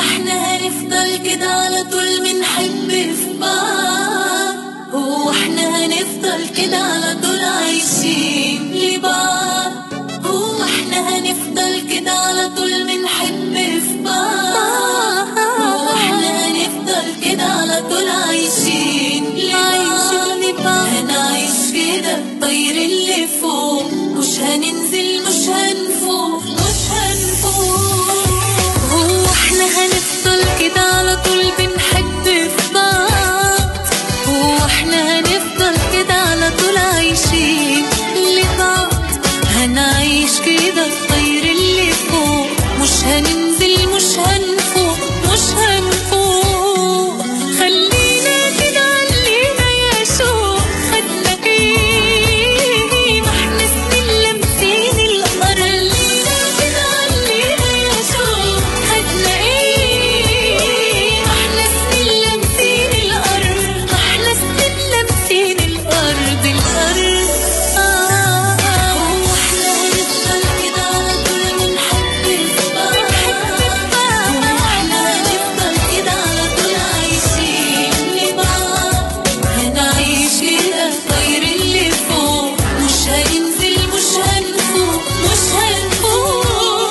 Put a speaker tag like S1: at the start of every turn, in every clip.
S1: احنا هنفضل كده على طول منحب في بعض؟ هو احنا هنفضل كده على طول عايشين لبعض؟ هو احنا هنفضل كده على طول منحب في بعض؟ هو احنا هنفضل كده على طول عايشين لبعض؟ هنعيش كده الطير اللي فوق، مش هننزل مش هنفوق مش هنفوق. هو احنا هنفضل كده على طول بنحب في بعض؟ هو احنا هنفضل كده على طول عايشين لبعض؟ هنعيش كده الطير اللي فوق، مش هننزل مش هنفوق مش هنفوق. خلينا كده علينا يا شوق، خدنا ايه ما احنا سنين لامسين الارض. خلينا كده علينا يا شوق، خدنا ايه ما احنا سنين لامسين الارض. ما احنا سنين لامسين الارض الارض. هو احنا هنفضل كده على طول بنحب في بعض؟ هو احنا هنفضل كده على طول عايشين لبعض؟ هنعيش كده الطير اللي فوق، مش هننزل مش هنفوق مش هنفوق.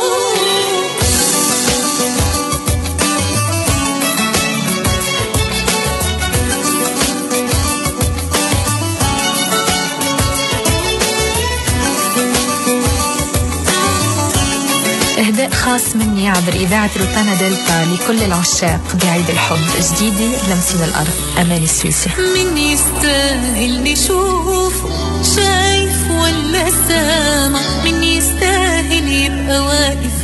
S2: إهداء خاص مني عبر إذاعة روتانا دلتا لكل العشاق بعيد الحب. جديدي لمسين الأرض، أماني السويسي.
S1: من يستاهل نشوف شايف ولا سامع؟ من يستاهل يبقى واقف